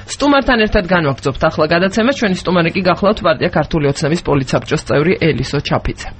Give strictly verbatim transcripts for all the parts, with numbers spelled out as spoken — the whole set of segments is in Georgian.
სტუმართან ერთად განვაგრძობთ ახლა გადაცემა. ჩვენი სტუმარი კი გახლავთ პარტია ქართული ოცნების პოლიცაბჭოს წევრი ელისო ჩაფიძე.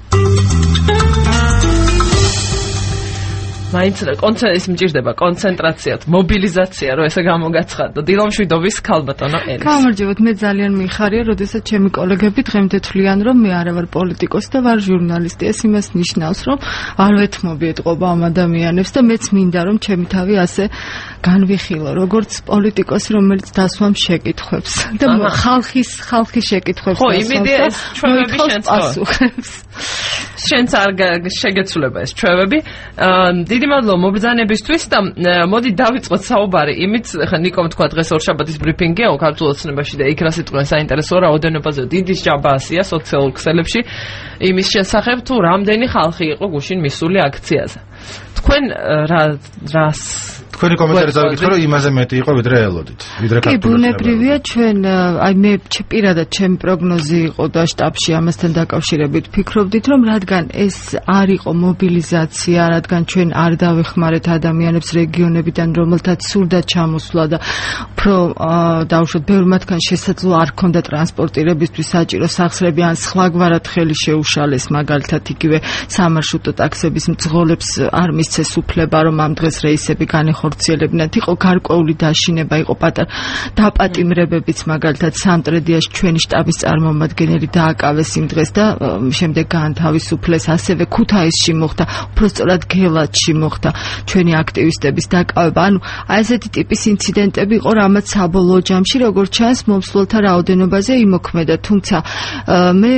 მაინც კონცენტრაციის მჭირდება კონცენტრაციათ, მობილიზაცია, რომ ესე გამოგაცხადო. დილომშვიდობის ქალბატონო ელის. გამარჯობათ, მე ძალიან მიხარია, როდესაც ჩემი კოლეგები დღემდე თვლიან, რომ მე არა ვარ პოლიტიკოსი და ვარ ჟურნალისტი. ეს იმას ნიშნავს, რომ არ ვეთმობი ეთყობა ამ ადამიანებს და მეც მინდა, რომ ჩემი თავი ასე განვიხილო, როგორც პოლიტიკოსი, რომელიც დასვამ შეკითხვებს და ხალხის ხალხის შეკითხვებს ხო, იმედია ეს ჩვევები შენც პასუხებს. შენც არ შეგეცვლება ეს ჩვევები. დიდი მადლობა მობრძანებისთვის და მოდი დავიწყოთ საუბარი იმით, ხა ნიკომ თქვა დღეს ორშაბათის ბრიფინგია ქართულ ოცნებაში და იქ რა სიტყვენ საინტერესო რაოდენობაზე დიდი ჯაბასია სოციალურ ქსელებში იმის შესახებ თუ რამდენი ხალხი იყო გუშინ მისული აქციაზე. თქვენ რა რას თქვენი კომენტარი დავიკითხე, რომ იმაზე მეტი იყო ვიდრე ელოდით. ვიდრე კი, ბუნებრივია ჩვენ, აი მე პირადად ჩემი პროგნოზი იყო და შტაბში ამასთან დაკავშირებით ფიქრობდით, რომ რადგან ეს არ იყო მობილიზაცია, რადგან ჩვენ არ დავეხმარეთ ადამიანებს რეგიონებიდან, რომელთაც სურდათ ჩამოსვლა და უფრო დაუშვათ ბევრ მათგან შესაძლო არ ქონდა ტრანსპორტირებისთვის საჭირო სახსრები ან სხვაგვარად ხელი შეუშალეს, მაგალითად იგივე სამარშრუტო ტაქსების მძღოლებს არ მისცეს უფლება, რომ ამ დღეს რეისები განეხორციელებინათ, იყო გარკვეული დაშინება, იყო პატარა დაპატიმრებებიც, მაგალითად სამტრედიაში ჩვენი შტაბის წარმომადგენელი დააკავეს იმ დღეს და შემდეგ გაანთავისუფლეს, ასევე ქუთაისში მოხდა, უბრალოდ გელათში მოხდა ჩვენი აქტივისტების დაკავება. ანუ აი ესეთი ტიპის ინციდენტები იყო, რამაც საბოლოო ჯამში, როგორც ჩანს, მომსვლელთა რაოდენობაზე იმოქმედა, თუმცა მე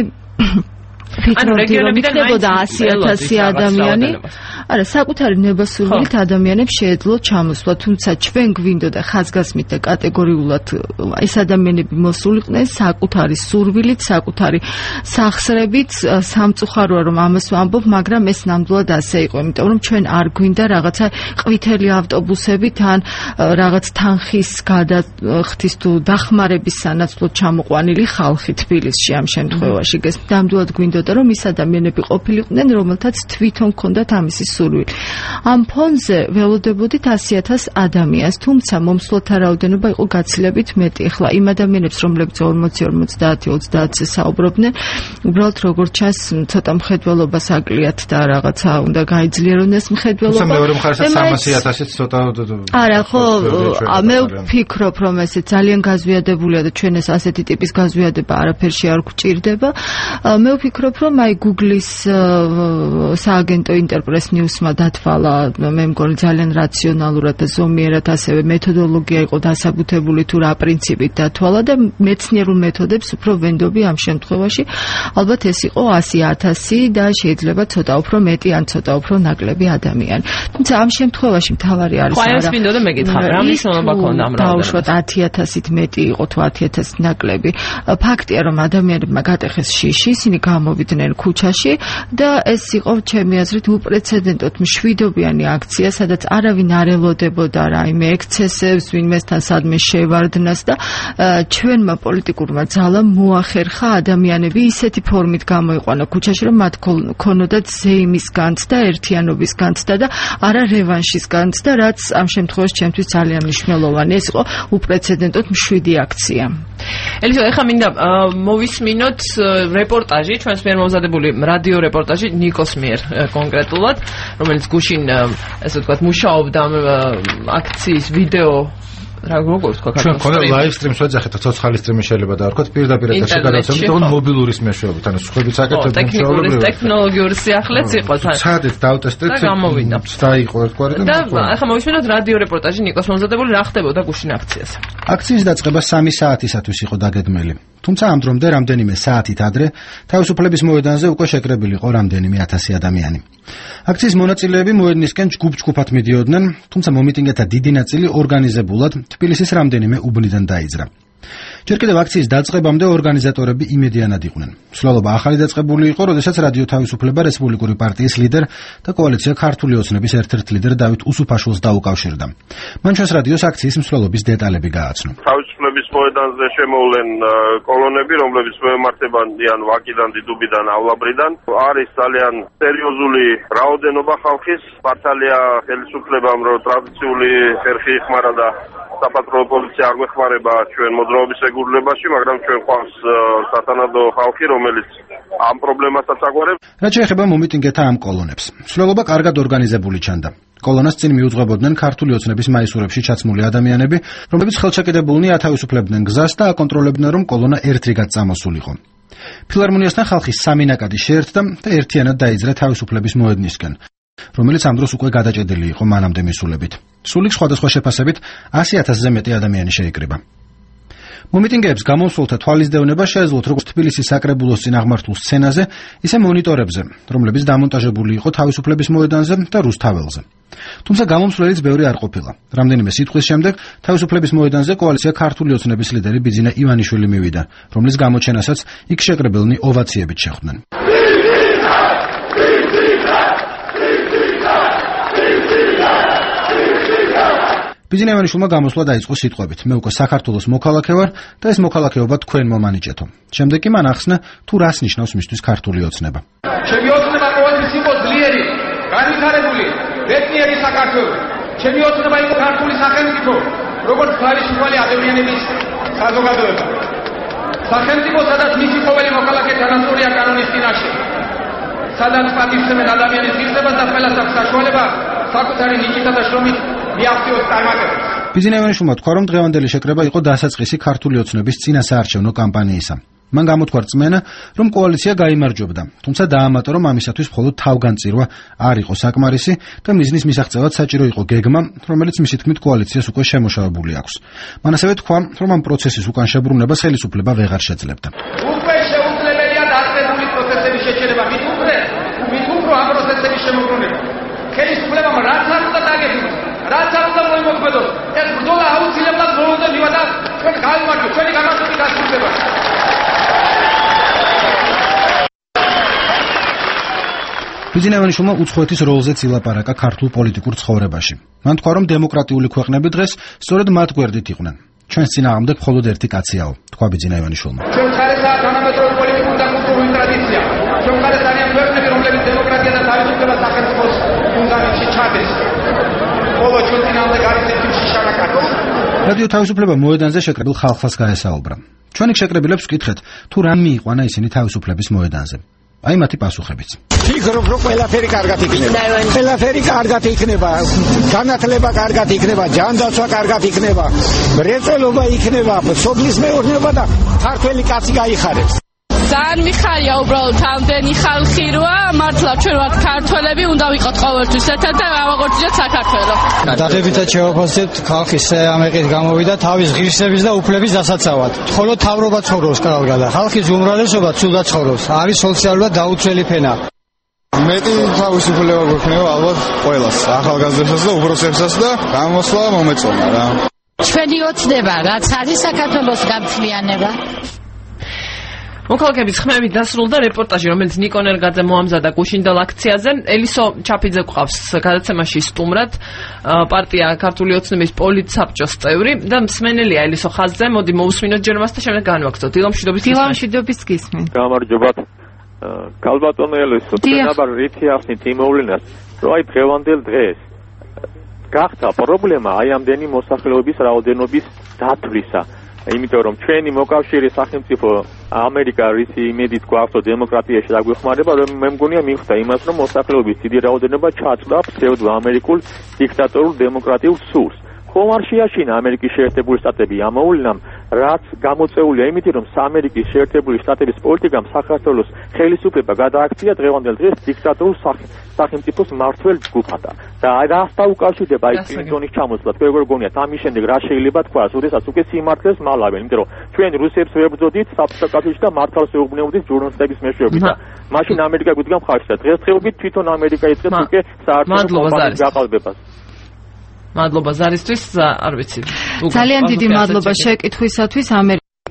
ფიქრობდი, რომ იქნებოდა ასი ათასი ადამიანი. არა, საკუთარი ნებასურვილით ადამიანებს შეეძლო ჩამოსვლა, თუმცა ჩვენ გვინდოდა ხაზგასმით და კატეგორიულად ეს ადამიანები მოსულიყვნენ საკუთარი სურვილით, საკუთარი სახსრებით, სამწუხაროა რომ ამას ვამბობ, მაგრამ ეს ნამდვილად ასე იყო, იმიტომ რომ ჩვენ არ გვინდა რაღაცა ყვითელი ავტობუსებით ან რაღაც თანხის გადახდის თუ დახმარების სანაცვლოდ ჩამოყვანილი ხალხი თბილისში ამ შემთხვევაში. ეს ნამდვილად გვინდოდა რომ ის ადამიანები ყოფილიყვნენ, რომელთაც თვითონ ჰქონდათ ამისი სურვილი. ამ ფონზე ველოდებოდით ასი ათას ადამიანს, თუმცა მომსვლელთა რაოდენობა იყო გაცილებით მეტი. ახლა იმ ადამიანებს, რომლებიც ორმოცი ორმოცდაათი ოცდაათზე საუბრობდნენ, უბრალოდ როგორც ჩანს, ცოტა მხედველობას აკლიათ და რაღაცა უნდა გაიძლიერონ ეს მხედველობა. თუმცა მეორე მხარესაც სამასი ათასიც ცოტა არა, ხო, მე ვფიქრობ, რომ ეს ძალიან გაზვიადებულია და ჩვენ ეს ასეთი ტიპის გაზვიადება არაფერში არ გვჭირდება. მე ვფიქრობ, რომ აი Google-ის სააგენტო Interpress News-მა დათვალა, მე მგონი ძალიან რაციონალურად და ზომიერად ასევე მეთოდოლოგია იყო დასაბუთებული თუ რა პრინციპით დათვალა და მეცნიერულ მეთოდებს უფრო ვენდობი ამ შემთხვევაში. ალბათ ეს იყო ასი ათასი და შეიძლება ცოტა უფრო მეტი ან цота უფრო ნაკლები ადამიანი. თუმცა ამ შემთხვევაში მთავარი არის არა. ხო, ეს მინდოდა მეკითხა, რა მნიშვნელობა ქონდა ამ რაოდენობას? დაუშვათ ათი ათასით მეტი იყო თუ ათი ათასით ნაკლები. ფაქტია, რომ ადამიანებმა გატეხეს შიში, ისინი გამოვიდნენ ქუჩაში და ეს იყო ჩემი აზრით უპრეცედენტოდ მშვიდობიანი აქცია, სადაც არავინ არ ელოდებოდა რაიმე ექსცესებს, ვინმესთან სადმე შევარდნას და ჩვენმა პოლიტიკურმა ძალამ მოახერხა ადამიანები ისეთი ფორმით გამოიყვანა ქუჩაში, რომ მათ ქონოდათ ზეიმის განცდა, ერთიანობის განცდა და არა რევანშის განცდა, რაც ამ შემთხვევაში ჩემთვის ძალიან მნიშვნელოვანი. ეს იყო უპრეცედენტოდ მშვიდი აქცია. ელისო, ეხლა მინდა მოვისმინოთ რეპორტაჟი, ჩვენს მიერ მომზადებული რადიო რეპორტაჟი ნიკოს მიერ კონკრეტულად, რომელიც გუშინ ესე ვთქვათ მუშაობდა აქციის ვიდეო რა როგორ თქვა ჩვენ ქონა ლაივ სტრიმს ვეძახეთ, ცოცხალი სტრიმი შეიძლება დავარქვათ, პირდაპირ ეთერში გადაცემით, თუნ მობილურის მეშვეობით, ანუ სხვებით საკეთებთ ტექნიკური ტექნოლოგიური სიახლეც იყო თან. ცადეთ დავტესტეთ და გამოვიდა. დაიყო ერთგვარი და ახლა მოვისმინოთ რადიო რეპორტაჟი ნიკოს მომზადებული, რა ხდებოდა გუშინ აქციაზე. აქციის დაწყება სამი საათისათვის იყო დაგეგმილი. თუმცა ამ დრომდე რამდენიმე საათით ადრე თავისუფლების მოედანზე უკვე შეკრებილი იყო რამდენიმე ათასი ადამიანი. აქციის მონაწილეები მოედნისკენ ჯგუფ-ჯგუფად მიდიოდნენ, თუმცა მომიტინგეთა დიდი ნაწილი ორგანიზებულად თბილისის რამდენიმე უბნიდან დაიძრა. ჯერ კიდევ აქციის დაწყებამდე ორგანიზატორები იმედიანად იყვნენ. მსვლელობა ახალი დაწყებული იყო, როდესაც რადიო თავისუფლება რესპუბლიკური პარტიის ლიდერ და კოალიცია ქართული ოცნების ერთ-ერთ ლიდერ დავით უსუფაშვილს დაუკავშირდა. მან ჩვენს რადიოს აქციის მსვლელობის დეტალები გააცნო. თავისუფლების მოედანზე შემოვლენ კოლონები, რომლებიც მოემართებიან ვაკიდან, დიდუბიდან,ავლაბრიდან. არის ძალიან სერიოზული რაოდენობა ხალხის. მართალია ხელისუფლებამ რომ ტრადიციული ხერხი იხმარა და საპატრულო პოლიცია არ გვეხმარება ჩვენ მოძრაობის რეგულირებაში, მაგრამ ჩვენ ყავს სათანადო ხალხი, რომელიც ამ პრობლემასაც აგვარებს. რაც შეეხება მომიტინგეთა ამ კოლონებს, მსვლელობა კარგად ორგანიზებული ჩანდა. კოლონას წინ მიუძღვებოდნენ ქართული ოცნების მაისურებში ჩაცმული ადამიანები, რომლებიც ხელშეკედებულნი ათავისუფლებდნენ გზას და აკონტროლებდნენ, რომ კოლონა ერთრიგად წამოსულიყო. ფილარმონიასთან ხალხის სამი ნაკადი შეერთდა და ერთიანად დაიძრა თავისუფლების მოედნისკენ, რომელიც ამ დროს უკვე გადაჭედილი იყო მანამდე მისულებით. სულიქ სხვადასხვა შეფასებით ასი ათასზე მეტი ადამიანი შეიკრიბა. მომიტინგეებს გამოსვლთა თვალისდევნება შეეძლოთ როგორც თბილისის საკრებულოს წინაღმართულ სცენაზე, ისე მონიტორებზე, რომლებიც დამონტაჟებული იყო თავისუფლების მოედანზე და რუსთაველზე. თუმცა გამომსვლელიც ბევრი არ ყოფილა. რამდენიმე სიტყვის შემდეგ თავისუფლების მოედანზე კოალიცია ქართული ოცნების ლიდერი ბიძინა ივანიშვილი მივიდა, რომლის გამოჩენასაც იქ შეკრებილნი ოვაციებით შეხვდნენ. ბიძინა ივანიშვილმა გამოსვლა დაიწყო სიტყვებით: მე უკვე საქართველოს მოქალაქე ვარ და ეს მოქალაქეობა თქვენ მომანიჭეთო. შემდეგ კი მან ახსნა თუ რას ნიშნავს მისთვის ქართული ოცნება. ჩემი ოცნება ყოველთვის იყო ძლიერი, განვითარებული, ბედნიერი საქართველო. ჩემი ოცნება იყო ქართული სახელმწიფო, როგორც თავისუფალი ადამიანების საზოგადოება. სახელმწიფო, სადაც მისი ყოველი მოქალაქე თანასწორია კანონის წინაშე. სადაც პატივსცემენ ადამიანის ღირსებას და ყველას აქვს საშუალება საკუთარი ნიჭითა და შრომით მიაღწიოს წარმატებებს. ბიძინა ივანიშვილმა თქვა, რომ დღევანდელი შეკრება იყო დასაწყისი ქართული ოცნების წინასაარჩევნო კამპანიისა. მან გამოთქვა რწმენა, რომ კოალიცია გაიმარჯვებდა, თუმცა დაამატა, რომ ამისათვის მხოლოდ თავგანწირვა არ იყო საკმარისი და მიზნის მისაღწევად საჭირო იყო გეგმა, რომელიც მისი თქმით კოალიციას უკვე შემოშალებული აქვს. მან ასევე თქვა, რომ ამ პროცესის უკან შებრუნებას ხელისუფლება ვეღარ შეძლებდა. უკვე შეუძლებელია დაწყებული პროცესების შეჩერება, მით უფრო, მით უფრო ამ პროცესების შემოbrunება. ხელისუფლებამ რაც არ უნდა დაგეგმოს, რაც არ უნდა მოიმოქმედოს, ეს ბრძოლა აუცილებლად ბოლომდე მივიდა და ჩვენ გავიმარჯვებთ, ჩვენი გამარჯვება გასრულდება. ბიძინა ივანიშვილმა უცხოეთის როლზეც ილაპარაკა ქართულ პოლიტიკურ ცხოვრებაში. მან თქვა, რომ დემოკრატიული ქვეყნები დღეს სწორედ მათ გვერდით იყვნენ. ჩვენს წინააღმდეგ მხოლოდ ერთი კაციაო, თქვა ბიძინა ივანიშვილმა. ჩვენ ხარესაა თანამედროვე პოლიტიკური და კულტურული ტრადიცია. ჩვენ ხარეს არიან ქვეყნები, რომლებიც დემოკრატია და თავისუფლება სახელმწიფოს ფუნდამენტში ჩადეს. ყოველ ჩვენ წინააღმდეგ არის ერთი შიშარაკაკი. რადიო თავისუფლება მოედანზე შეკრებილ ხალხს გაესაუბრა. ჩვენ იქ შეკრებილებს ვკითხეთ, თუ რა მიიყვანა ისინი თავისუფლების მოედანზე. აი მათი პასუხებიც. ფიქრობ, რომ ყველაფერი კარგად იქნება. ყველაფერი კარგად იქნება. განათლება კარგად იქნება, ჯანდაცვა კარგად იქნება, მრეწველობა იქნება, სოფლის მეურნეობა და ქართველი კაცი გაიხარებს. ძალიან მიხარია უბრალოდ ამდენი ხალხი როა, მართლა ჩვენ ვართ ქართველები, უნდა ვიყოთ ყოველთვის ერთად და ავაღორძინოთ საქართველო. დადებითად შევაფასებთ ხალხის ამეყით გამოვიდა თავის ღირსების და უფლების დასაცავად. მხოლოდ თავრობა ცხოვრობს კარგად და ხალხის უმრავლესობა ცუდად ცხოვრობს. არის სოციალურად დაუცველი ფენა. მეტი თავისუფლება გვექნება ალბათ ყველას, ახალგაზრდასაც და უბრალოდებსაც და გამოსვლა მომეწონა რა. ჩვენი ოცნება, რაც არის საქართველოს გამთლიანება. მოქალაქეების ხმებით დასრულდა რეპორტაჟი, რომელიც ნიკო ნერგაძე მოამზადა გუშინდელ აქციაზე. ელისო ჩაფიძე გვყავს გადაცემაში სტუმრად, პარტია ქართული ოცნების პოლიტსაბჭოს წევრი და მსმენელია ელისო ხაზზე. მოდი მოусმინოთ ჯერ მას და შემდეგ განვაგრძოთ. დილამშვიდობის გისმენთ. დილამშვიდობის გისმენთ. გამარჯობათ. ქალბატონო ელისო, თქვენაბარ რითი ახსნით იმ მოვლენას, რომ აი დღევანდელ დღეს გახდა პრობლემა აი ამდენი მოსახლეობის რაოდენობის დათვლისა. იმიტომ რომ ჩვენი მოკავშირე სახელმწიფო ამერიკა რისი იმედით გვაქვს რომ დემოკრატიაში დაგვეხმარება, რომ მე მგონია მიხვდა იმას, რომ მოსახლეობის დიდი რაოდენობა ჩაწყდა ფსევდო ამერიკულ დიქტატორულ დემოკრატიულ სურს. ხომ არ შეაშინა ამერიკის შეერთებული შტატები ამ მოვლენამ, რაც გამოწეულია იმით, რომ ამერიკის შეერთებული შტატების პოლიტიკამ საქართველოს ხელისუფლება გადააქცია დღევანდელ დღეს დიქტატორულ სახელმწიფოს მმართველ ჯგუფად. და რას დაუკავშირდება აი კლინტონის ჩამოსვლა? თქვენ როგორ გონიათ ამის შემდეგ რა შეიძლება თქვას, როდესაც უკვე სიმართლეს მალავენ, იმიტომ რომ ჩვენ რუსებს ვებრძოდით საბჭოთა და მართალს ვეუბნებოდით ჟურნალისტების მეშვეობით და მაშინ ამერიკა გვიდგა მხარში და დღესდღეობით თვითონ ამერიკა იწყებს უკვე საერთო კომპანიის გაყალბებას. მადლობა ზარისთვის, არ ვიცი. ძალიან დიდი მადლობა შეკითხვისათვის. ამერიკა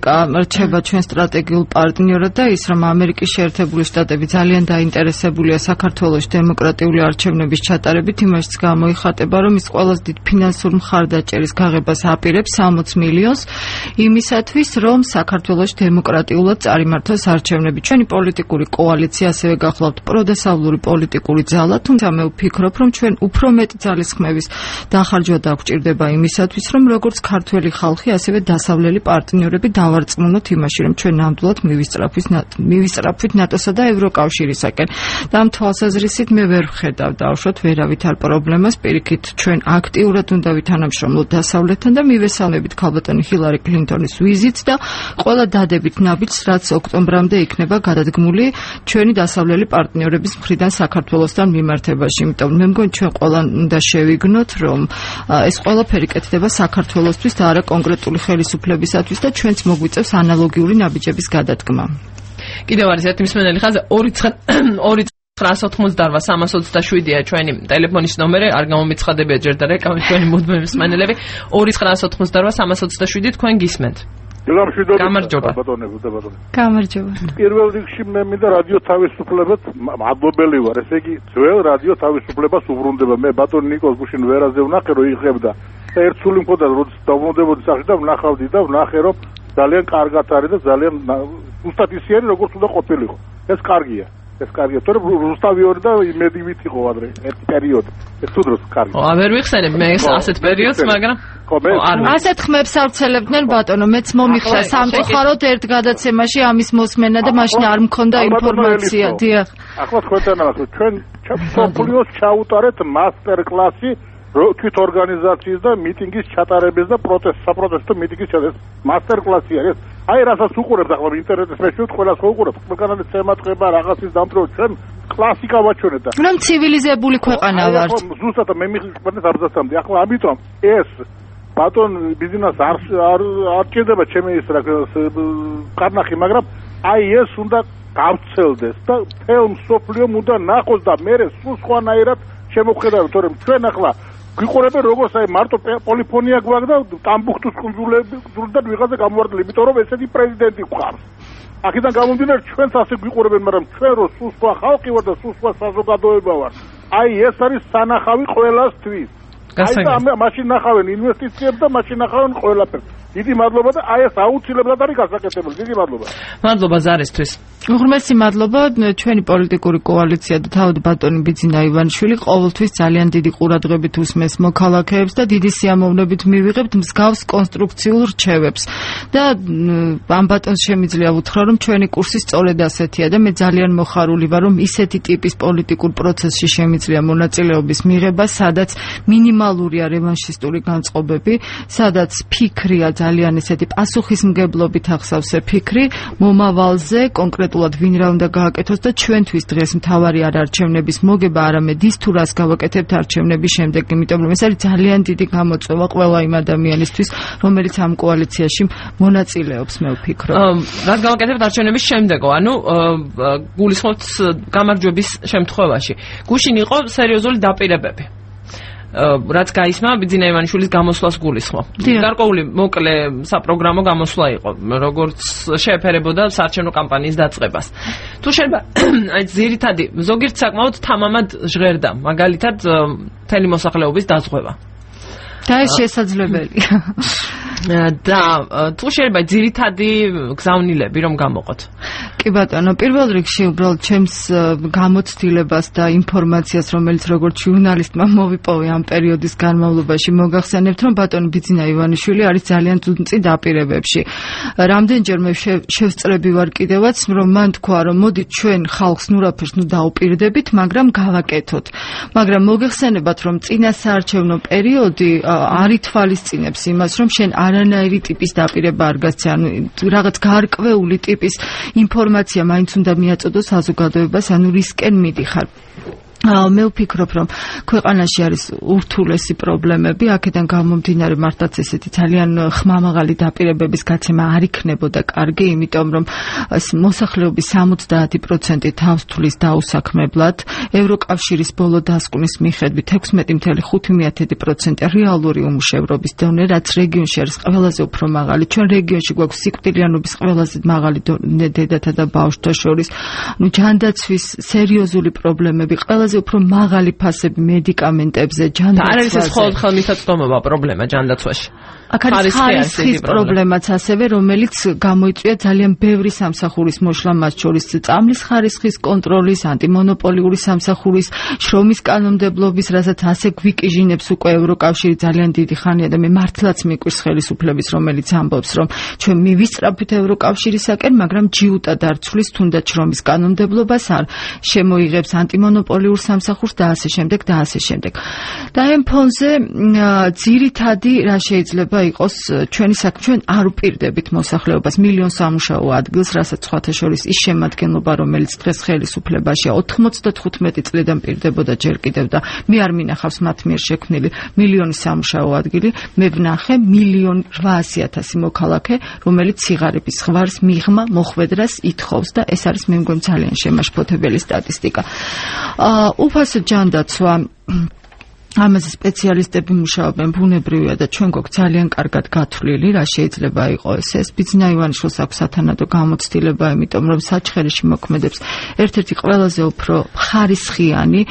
ამერიკა რჩება ჩვენ სტრატეგიულ პარტნიორად და ის რომ ამერიკის შეერთებული შტატები ძალიან დაინტერესებულია საქართველოს დემოკრატიული არჩევნების ჩატარებით, იმაშიც გამოიხატება, რომ ის ყველაზე დიდ ფინანსურ მხარდაჭერის გაღებას აპირებს სამოც მილიონს იმისათვის, რომ საქართველოს დემოკრატიულად წარიმართოს არჩევნები. ჩვენი პოლიტიკური კოალიცია ასევე გახლავთ პროდესავლური პოლიტიკური ძალა, თუმცა მე ვფიქრობ, რომ ჩვენ უფრო მეტი ძალისხმევის დახარჯვა დაგვჭირდება იმისათვის, რომ როგორც ქართველი ხალხი, ასევე დასავლელი პარტნიორები დავარწმუნოთ იმაში, რომ ჩვენ ნამდვილად მივისწრაფვით მივისწრაფვით ნატოსა და ევროკავშირისაკენ. და ამ თვალსაზრისით მე ვერ ვხედავ დავშოთ ვერავითარ პრობლემას, პირიქით ჩვენ აქტიურად უნდა ვითანამშრომლოთ დასავლეთთან და მივესალმებით ქალბატონი ჰილარი კლინტონის ვიზიტს და ყველა დადებით ნაბიჯს, რაც ოქტომბრამდე იქნება გადადგმული ჩვენი დასავლელი პარტნიორების მხრიდან საქართველოსთან მიმართებაში. იმიტომ მე მგონი ჩვენ ყველა უნდა შევიგნოთ, რომ ეს ყველაფერი კეთდება საქართველოსთვის და არა კონკრეტული ხელისუფლებისათვის და ჩვენც მოგვიწევს ანალოგიური ნაბიჯების გადადგმა. კიდევ არის ერთი მსმენელი ხაზი ორი ცხრაას ოთხმოცდაოთხ სამას ოცდაშვიდია ჩვენი ტელეფონის ნომერი, არ გამომიცხადებია ჯერ და რეკავი ჩვენი მუდმივი მსმენელები ორი ცხრაას ოთხმოცდაოთხ სამას ოცდაშვიდი თქვენ გისმენთ. გამარჯობა ბატონებო და ბატონო. გამარჯობა. პირველ რიგში მე მინდა რადიო თავისუფლებას მადლობელი ვარ. ესე იგი ძველ რადიო თავისუფლებას უბრუნდება. მე ბატონ ნიკოს გუშინ ვერაზე ვნახე რომ იღებდა. და ერთ სული მქონდა როდის დაბრუნდებოდი სახში და ვნახავდი და ვნახე რომ ძალიან კარგად არის და ძალიან უბრალოდ ისიანი როგორც უნდა ყოფილიყო. ეს კარგია. ეს კარგია. თორემ რუსთავიორი და იმედივით იყო ადრე ერთ პერიოდი. ეს თუ დროს კარგი. ო, ვერ ვიხსენებ მე ასეთ პერიოდს, მაგრამ ასეთ ხმებს ავრცელებდნენ ბატონო, მეც მომიხდა სამწუხაროდ ერთ გადაცემაში ამის მოსმენა და მაშინ არ მქონდა ინფორმაცია. დიახ. ახლა თქვენთან ახლა ჩვენ სოფლიოს ჩაუტარეთ მასტერ კლასი თვით ორგანიზაციის და მიტინგის ჩატარების და პროტესტ საპროტესტო მიტინგის ჩატარების მასტერ კლასი არის. აი რასაც უყურებთ ახლა ინტერნეტის მეშვეობით ყველას უყურებთ. ყველგანაც თემატყება რაღაცის დამტრო ჩვენ კლასიკა ვაჩვენეთ და რომ ცივილიზებული ქვეყანა ვართ. ზუსტად მე მიყვარს აბზაცამდე. ახლა ამიტომ ეს ბატონ ბიზნეს არ არ ჭირდება ჩემი ის რა კარნახი, მაგრამ აი ეს უნდა გავცელდეს და თელ მსოფლიომ უნდა ნახოს და მე სულ სხვანაირად შემოხედავ, თორემ ჩვენ ახლა გვიყურებენ როგორც აი მარტო პოლიფონია გვაქვს და ტამბუქტუს კუნძულიდან ვიღაცა გამოვარდნილი, იმიტომ რომ ესეთი პრეზიდენტი გვყავს. აქედან გამომდინარე ჩვენც ასე გვიყურებენ, მაგრამ ჩვენ რო სულ სხვა ხალხი ვარ და სულ სხვა საზოგადოება ვარ. აი ეს არის სანახავი ყველასთვის. აი და მაშინ ნახავენ ინვესტიციებს და მაშინ ნახავენ ყველაფერს. დიდი მადლობა და აი ეს აუცილებლად არის გასაკეთებელი. დიდი მადლობა. მადლობა ზარისთვის. უღრმესი მადლობა. ჩვენი პოლიტიკური კოალიცია და თავად ბატონი ბიძინა ივანიშვილი ყოველთვის ძალიან დიდი ყურადღებით უსმენს მოქალაქეებს და დიდი სიამოვნებით მივიღებთ მსგავს კონსტრუქციულ რჩევებს. და ამ ბატონს შემიძლია უთხრა, რომ ჩვენი კურსი სწორედ ასეთია და მე ძალიან მოხარული ვარ, რომ ისეთი ტიპის პოლიტიკურ პროცესში შემიძლია მონაწილეობის მიღება, სადაც მინიმალურია რევანშისტული განწყობები, სადაც ფიქრია ძალიან ესეთი პასუხისმგებლობით ახსავსე ფიქრი მომავალზე, კონკრეტულად ვინ რა უნდა გააკეთოს და ჩვენთვის დღეს მთავარი არ არჩევნების მოგება, არამედ ის თუ რას გავაკეთებთ არჩევნების შემდეგ, იმიტომ რომ ეს არის ძალიან დიდი გამოწვევა ყველა იმ ადამიანისთვის, რომელიც ამ კოალიციაში მონაწილეობს, მე ვფიქრობ. რას გავაკეთებთ არჩევნების შემდეგო, ანუ გულისხმობთ გამარჯვების შემთხვევაში. გუშინ იყო სერიოზული დაპირებები. რაც გაისმა ბიძინა ივანიშვილის გამოსვლას გულისხმობ. გარკვეული მოკლე საპროგრამო გამოსვლა იყო, როგორც შეეფერებოდა საარჩევნო კამპანიის დაწყებას. თუ შეიძლება აი ძირითადი ზოგიერთ საკმაოდ თამამად ჟღერდა, მაგალითად მთელი მოსახლეობის დაზღვევა. და ეს შესაძლებელია. და თუ შეიძლება ძირითადი გზავნილები რომ გამოყოთ. კი ბატონო, პირველ რიგში უბრალოდ ჩემს გამოცდილებას და ინფორმაციას, რომელიც როგორც ჟურნალისტმა მოვიპოვე ამ პერიოდის განმავლობაში, მოგახსენებთ, რომ ბატონი ბიძინა ივანიშვილი არის ძალიან ძუნწი დაპირებებში. რამდენჯერმე შევსწრები ვარ კიდევაც, რომ მან თქვა, რომ მოდი ჩვენ ხალხს ნურაფერს ნუ დაუპირდებით, მაგრამ გავაკეთოთ. მაგრამ მოგახსენებათ, რომ წინა საარჩევნო პერიოდი არ ითვალისწინებს იმას, რომ შენ არანაირი ტიპის დაპირება არ გასცე, ანუ რაღაც გარკვეული ტიპის ინფორმაცია მაინც უნდა მიაწოდოს საზოგადოებას, ანუ რისკენ მიდიხარ. მე ვფიქრობ, რომ ქვეყანაში არის ურთულესი პრობლემები, აქედან გამომდინარე მართლაც ესეთი ძალიან ხმამაღალი დაპირებების გაცემა არ იქნებოდა კარგი, იმიტომ რომ მოსახლეობის სამოცდაათი პროცენტი თავს თulis დაუსაქმებლად, ევროკავშირის ბოლო დასკვნის მიხედვით ექვსმეტი წუთი ხუთი პროცენტი რეალური უმუშევრობის დონე, რაც რეგიონში არის ყველაზე უფრო მაღალი. ჩვენ რეგიონში გვაქვს სიკვდილიანობის ყველაზე მაღალი დონე დედათა და ბავშვთა შორის. ნუ ჯანდაცვის სერიოზული პრობლემები, ყველა უფრო მაღალი ფასები მედიკამენტებზე, ჯანდაცვაზე. არ არის ეს მხოლოდ ხელმისაწვდომობა პრობლემა ჯანდაცვაში. აქ არის ხარისხის პრობლემაც ასევე, რომელიც გამოიწვია ძალიან ბევრი სამსახურის მოშლა, მათ შორის წამლის ხარისხის კონტროლის, ანტიმონოპოლიური სამსახურის, შრომის კანონმდებლობის, რასაც ასე გვიკიჟინებს უკვე ევროკავშირი ძალიან დიდი ხანია და მე მართლაც მიკვირს ხელისუფლების, რომელიც ამბობს, რომ ჩვენ მივისწრაფვით ევროკავშირისაკენ, მაგრამ ჯიუტად არ ცვლის თუნდაც შრომის კანონმდებლობას, არ შემოიღებს ანტიმონოპოლიურ სამსახურს და ასე შემდეგ და ასე შემდეგ. და ამ ფონზე ძირითადი რა შეიძლება იყოს ჩვენი საქმე, ჩვენ არ უპირდებით მოსახლეობას მილიონ სამუშაო ადგილს, რასაც სხვათა შორის ის შემადგენლობა, რომელიც დღეს ხელისუფლებაშია ოთხმოცდათხუთმეტი წლიდან პირდებოდა ჯერ კიდევ და მე არ მინახავს მათ მიერ შექმნილი მილიონი სამუშაო ადგილი, მე ვნახე მილიონ რვაასი ათასი მოქალაქე, რომელიც სიღარიბის ხვარს, მიღმა, მოხვედრას ითხოვს და ეს არის მე მგონი ძალიან შემაშფოთებელი სტატისტიკა. უფასო ჯანდაცვა ამაზე სპეციალისტები მუშაობენ, ბუნებრივია და ჩვენ გვაქვს ძალიან კარგად გათვლილი, რა შეიძლება იყოს ეს. ბიძინა ივანიშვილს აქვს სათანადო გამოცდილება, იმიტომ რომ საჩხერეში მოქმედებს ერთ-ერთი ყველაზე უფრო ხარისხიანი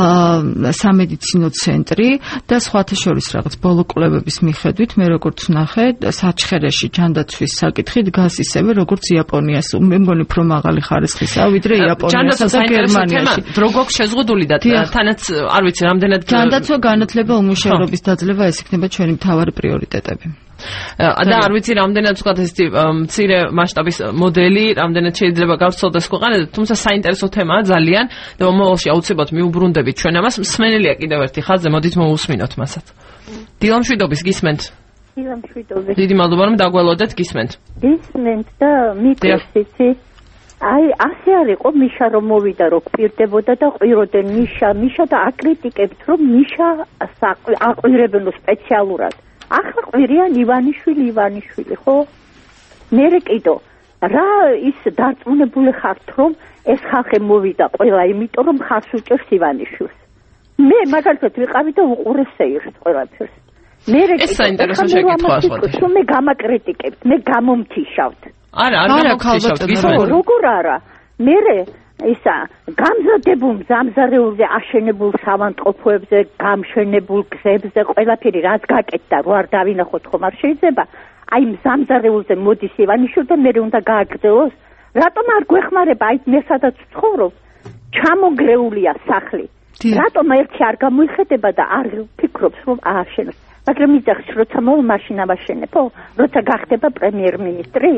სამედიცინო ცენტრი და სხვათა შორის რაღაც ბოლო კვლევების მიხედვით, მე როგორც ვნახე, საჩხერეში ჯანდაცვის საკითხი დგას ისევე, როგორც იაპონიას. მე მგონი უფრო მაღალი ხარისხისა, ვიდრე იაპონიასა და გერმანიაში. დრო გვაქვს შეზღუდული და თანაც არ ვიცი, რამდენად განათლება, უმუშევრობის დაძლევა, ეს იქნება ჩვენი მთავარი პრიორიტეტები. და არ ვიცი, რამდენად ვთქვათ ეს მცირე მასშტაბის მოდელი, რამდენად შეიძლება გავრცელდეს ქვეყანაზე, თუმცა საინტერესო თემაა ძალიან და მომავალში აუცილებლად მიუბრუნდებით ჩვენ ამას. მსმენელია კიდევ ერთი ხაზზე, მოდით მოусმინოთ მასაც. დილამშვიდობის გისმენთ? დილამშვიდობის. დიდი მადლობა რომ დაგველოდეთ, გისმენთ. გისმენთ და მიკროსიცი. აი, ასე არ იყო მიშა რომ მოვიდა რო გვპირდებოდა და ყვიროდენ მიშა, მიშა და აკრიტიკებთ რომ მიშა აყვირებენო სპეციალურად. ახლა ყვირიან ივანიშვილი, ივანიშვილი, ხო? მერე კიდო, რა ის დარწმუნებული ხართ რომ ეს ხალხი მოვიდა ყველა, იმიტომ რომ ხარს უჭერს ივანიშვილს. მე მაგალითად ვიყავი და უყურესეირს ყველაფერს. მერე კიდო, ეს საინტერესო შეკითხვაა სხვა. მე გამაკრიტიკებთ, მე გამომთიშავთ. არა, არ გამოგთიშავთ, გისმენთ? როგორ არა? მერე ისა გამზადებულ მზამზარეულზე აშენებულ სამანტყოფოებზე, გამშენებულ გზებზე, ყველაფერი რაც გაკეთდა, რო არ დავინახოთ ხომ არ შეიძლება? აი მზამზარეულზე მოდის ივანიშვილი და მერე უნდა გააგრძელოს? რატომ არ გვეხმარება? აი მე სადაც ვცხოვრობ, ჩამონგრეულია სახლი. რატომ ერთი არ გამოიხედება და არ ფიქრობს რომ ააშენოს? მაგრამ იძახს როცა მოვა მაშინ ამაშენებო, როცა გახდება პრემიერ-მინისტრი?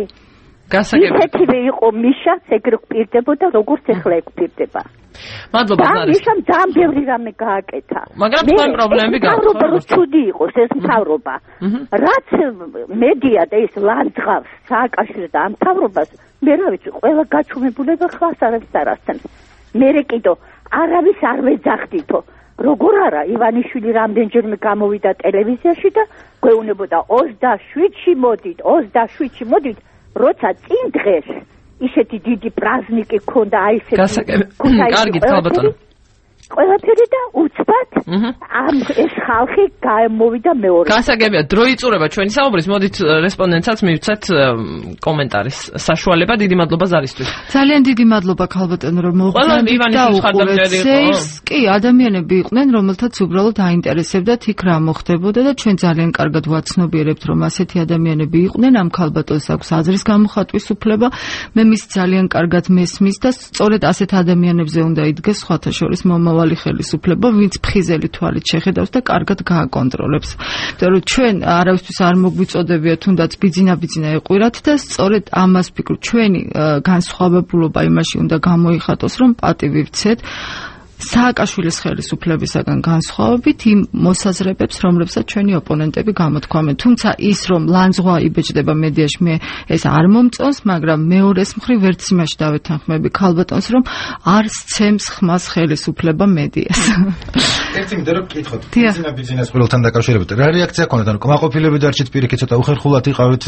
ისეთივე იყო მიშაც ეგრე გვპირდებოდა, როგორც ახლა ეგპირდება. მადლობა, ზარის. მიშამ ძალიან ბევრი რამე გააკეთა. მაგრამ თქვენ პრობლემები გაქვთ. მთავრობა რო ცუდი იყოს ეს მთავრობა. რაც მედია და ის ლანძღავს სააკაშვილს და ამ მთავრობას, მე რა ვიცი, ყველა გაჩუმებულება ხლას არავის არ ასცემს. მერე კიდო, არავის არ ვეძახდითო. როგორ არა, ივანიშვილი რამდენჯერმე გამოვიდა ტელევიზიაში და გვეუბნებოდა ოცდაშვიდში მოდით, ოცდაშვიდში მოდით. როცა წინ დღეს ისეთი დიდი პრაზნიკი ქონდა, აი ესეთი კარგით ქალბატონო. ყველაფერი და უცბად ამ ეს ხალხი გამოვიდა მეორე. გასაგებია, დრო იწურება ჩვენი საუბრის, მოდით რესპონდენტსაც მივცეთ კომენტარის საშუალება. დიდი მადლობა ზარისთვის. ძალიან დიდი მადლობა ქალბატონო რომ მოგვიყვებით და უყურეთ. კი, ადამიანები იყვნენ, რომელთაც უბრალოდ აინტერესებდათ იქ რა მოხდებოდა და ჩვენ ძალიან კარგად ვაცნობიერებთ, რომ ასეთი ადამიანები იყვნენ. ამ ქალბატონს აქვს აზრის გამოხატვის უფლება. მე მის ძალიან კარგად მესმის და სწორედ ასეთ ადამიანებზე უნდა იდგეს სხვათა შორის მომავალი ხელისუფლება, ვინც ფხიზელი თვალით შეხედავს და კარგად გააკონტროლებს. იმიტომ რომ ჩვენ არავისთვის არ მოგვიწოდებია თუნდაც ბიძინა-ბიძინა ეყვირათ და სწორედ ამას ვფიქრობ, ჩვენი განსხვავებულობა იმაში უნდა გამოიხატოს, რომ პატივი ვცეთ სააკაშვილის ხელისუფლებისაგან განსხვავებით იმ მოსაზრებებს, რომლებსაც ჩვენი ოპონენტები გამოთქვამენ. თუმცა ის, რომ ლანძღვა იბეჭდება მედიაში, მე ეს არ მომწონს, მაგრამ მეორეს მხრივ ვერც იმაში დავეთანხმები ქალბატონს, რომ არ სცემს ხმას ხელისუფლება მედიას. ერთი მინდა რომ გკითხოთ. ბიზნეს ბიზნეს ყველთან დაკავშირებით რა რეაქცია ქონდა? კმაყოფილები დარჩით პირიქით ცოტა უხერხულად იყავით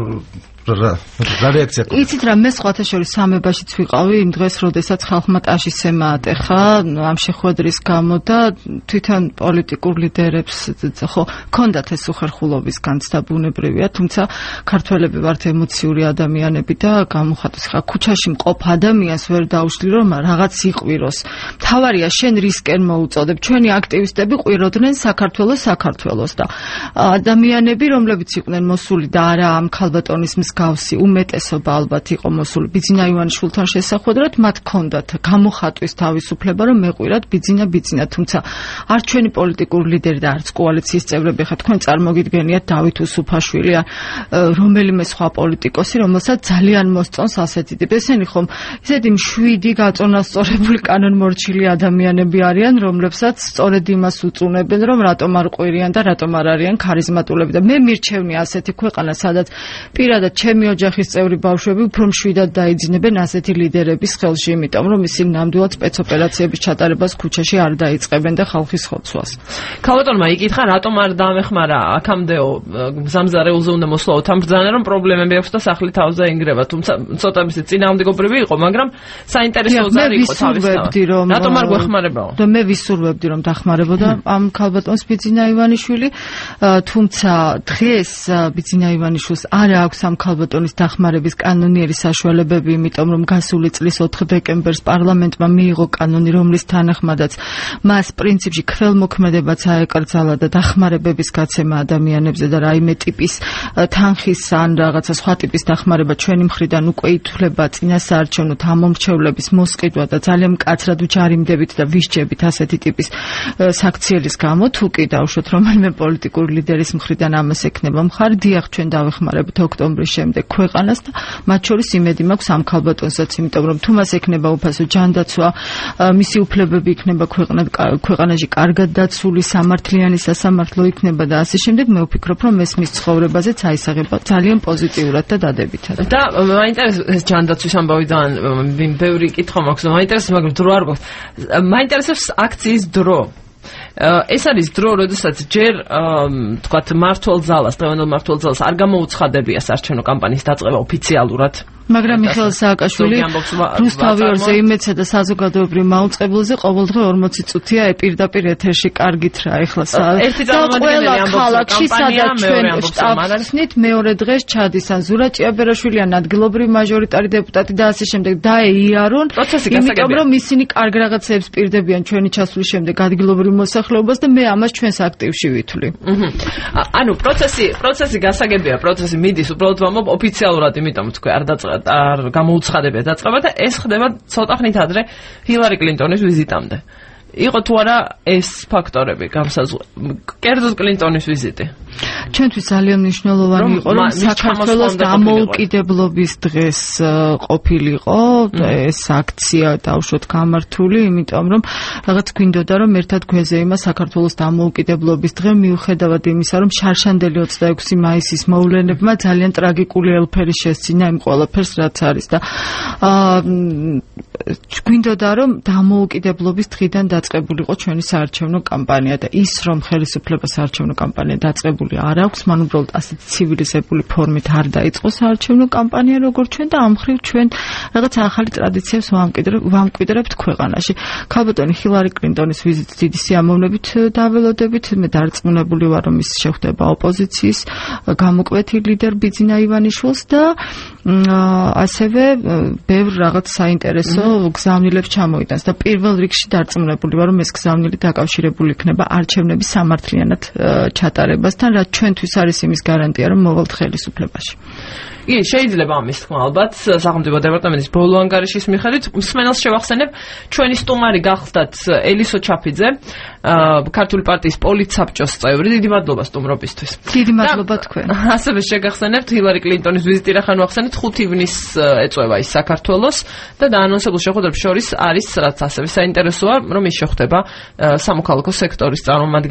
რა რეაქცია ქონდა? იცით რა, მე სხვათა შორის სამებაშიც ვიყავი იმ დღეს, როდესაც ხალხმა ტაშისე მაატეხა ამ შეხვედრის გამო და თვითონ პოლიტიკურ ლიდერებს ხო ქონდათ ეს უხერხულობის განცდა ბუნებრივია, თუმცა ქართველები ვართ ემოციური ადამიანები და გამოხატვის ხა ქუჩაში მყოფ ადამიანს ვერ დაუშლი რომ რაღაც იყვიროს. თავარია შენ რისკენ მოუწოდებ. ჩვენი აქტივისტები ყვიროდნენ საქართველოს საქართველოს და ადამიანები, რომლებიც იყვნენ მოსული და არა ამ ქალბატონის მსგავსი უმეტესობა ალბათ იყო მოსული ბიძინა ივანიშვილთან შესახვედრად, მათ ქონდათ გამოხატვის თავისუფლება რომ მეყვირათ ბიძინა ბიძინა, თუმცა არ ჩვენი პოლიტიკური ლიდერი და არც კოალიციის წევრები ხართ, თქვენ წარმოგიდგენიათ დავით უსუფაშვილი ან რომელიმე სხვა პოლიტიკოსი, რომელსაც ძალიან მოსწონს ასეთი ტიპი. ესენი ხომ ისეთი მშვიდი გაწონასწორებული კანონმორჩილი ადამიანები არიან, რომლებსაც სწორედ იმას უწუნებენ, რომ რატომ არ ყვირიან და რატომ არ არიან ქარიზმატულები და მე მირჩევნი ასეთი ქვეყანა, სადაც პირადად ჩემი ოჯახის წევრი ბავშვები უფრო მშვიდად დაიძინებენ ასეთი ლიდერების ხელში, იმიტომ რომ ისინი ნამდვილად სპეცოპერაციების ჩატარებას ქუჩაში არ დაიწყებენ და ხალხის ხოცვას. ქალბატონმა იკითხა, რატომ არ დაამეხმარა აქამდეო მზამზარეულზე უნდა მოსვლაო თამბრძანა, რომ პრობლემები აქვს და სახლი თავზე ინგრევა, თუმცა ცოტა მისი წინააღმდეგობრივი იყო, მაგრამ საინტერესო ზარი იყო თავისთავად. რატომ არ გვეხმარებაო? და მე ვისურვებდი რომ დახმარებოდა ამ ქალბატონს ბიძინა ივანიშვილი, თუმცა დღეს ბიძინა ივანიშვილს არ აქვს ამ ქალბატონის დახმარების კანონიერი საშუალებები, იმიტომ რომ გასული წლის ოთხ დეკემბერს პარლამენტმა მიიღო კანონი, რომლის თანახმადაც მას პრინციპში ქველმოქმედებაც აეკრძალა და დახმარებების გაცემა ადამიანებზე და რაიმე ტიპის თანხის ან რაღაცა სხვა ტიპის დახმარება ჩვენი მხრიდან უკვე ითვლება წინასაარჩევნო ამომრჩევლების მოსყიდვა და ძალიან მკაცრად ვჯარიმდებით და ვისჯებით ასეთი ტიპის საქციელის გამო, თუ კი დავუშვათ რომელიმე პოლიტიკური ლიდერის მხრიდან ამას ექნება მხარი, დიახ, ჩვენ დავეხმარებით ოქტომბრის შემდეგ ქვეყანას და მათ შორის იმედი მაქვს ამ ქალბატონსაც, იმიტომ რომ თუ მას ექნება უფასო ჯანდაცვა, მისი უფლებები იქნება ქვეყანაში კარგად დაცული, სამართლიანი სასამართლო იქნება და ასე შემდეგ, მე ვფიქრობ, რომ ეს მის ცხოვრებაზეც აისაღება ძალიან პოზიტიურად და დადებითად. და მაინტერესებს ჯანდაცვის ამბავი ძალიან ბევრი კითხვა მაქვს, მაინტერესებს, მაგრამ დრო არ გვაქვს. მაინტერესებს აქციის დრო. ეს არის დრო, როდესაც ჯერ თქვათ მართლ ძალას, დღევანდელ მართლ ძალას არ გამოუცხადებია საარჩევნო კამპანიის დაწყება ოფიციალურად. მაგრამ მიხეილ სააკაშვილი რუსთავი ორზე იმეცა და საზოგადოებრივ მაუწყებელზე ყოველდღე ორმოცი წუთია პირდაპირ ეთერში კარგით რა ეხლა და ყველა ქალაქში სადაც ჩვენ შტაბსნით მეორე დღეს ჩადის ან ზურა ჭიაბერაშვილი ან ადგილობრივი მაჟორიტარი დეპუტატი და ასე შემდეგ დაეიარონ, იმიტომ რომ ისინი კარგ რაღაცებს პირდებიან ჩვენი ჩასვლის შემდეგ ადგილობრივ მოსახლეობას და მე ამას ჩვენს აქტივში ვითვლი. ანუ პროცესი პროცესი გასაგებია, პროცესი მიდის უბრალოდ ვამბობ ოფიციალურად, იმიტომ თქვი არ დაწყება არ გამოუცხადებია დაწყება და ეს ხდება ცოტა ხნით ადრე ჰილარი კლინტონის ვიზიტამდე. იყო თუ არა ეს ფაქტორები გამსაზღვრელი? კერძოდ კლინტონის ვიზიტი. ჩვენთვის ძალიან მნიშვნელოვანი იყო, რომ საქართველოს დამოუკიდებლობის დღეს ყოფილიყო ეს აქცია დაუშვათ გამართული, იმიტომ რომ რაღაც გვინდოდა რომ ერთად გვეზეიმა საქართველოს დამოუკიდებლობის დღე, მიუხედავად იმისა, რომ შარშანდელი ოცდაექვსი მაისის მოვლენებმა ძალიან ტრაგიკული ელფერი შესძინა იმ ყველაფერს, რაც არის და გვინდოდა რომ დამოუკიდებლობის დღიდან დაწყებულიყო ჩვენი საარჩევნო კამპანია და ის რომ ხელისუფლებას საარჩევნო კამპანია დაწყებული არ აქვს, მან უბრალოდ ასეთი ცივილიზებული ფორმით არ დაიწყო საარჩევნო კამპანია როგორც ჩვენ და ამ მხრივ ჩვენ რაღაც ახალი ტრადიციებს ვამკვიდრებთ ქვეყანაში. ქალბატონი ჰილარი კლინტონის ვიზიტს დიდი სიამოვნებით დაველოდებით, მე დარწმუნებული ვარ რომ ის შეხვდება ოპოზიციის გამოკვეთი ლიდერ ბიძინა ივანიშვილს და ასევე ბევრ რაღაც საინტერესო გზავნილებს ჩამოიტანს და პირველ რიგში დარწმუნებული ვარ რომ ეს გზავნილი დაკავშირებული იქნება არჩევნების სამართლიანად ჩატარებასთან, რაც ჩვენთვის არის იმის გარანტია, რომ მოვალთ ხელისუფლებაში. კი, შეიძლება ამის თქმა ალბათ სახელმწიფო დეპარტამენტის ბოლო ანგარიშის მიხედვით. მსმენელს შევახსენებ, ჩვენი სტუმარი გახლდათ ელისო ჩაფიძე, ქართული პარტიის პოლიტსაბჭოს წევრი. დიდი მადლობა სტუმრობისთვის. დიდი მადლობა თქვენ. ასევე შეგახსენებთ ჰილარი კლინტონის ვიზიტი რა ხან ვახსენეთ ხუთი ივნისს ეწევა ის საქართველოს და დაანონსებულ შეხვედრებს შორის არის რაც ასევე საინტერესოა რომ ის შეხვდება სამოქალაქო სექტორის წარმომადგენლები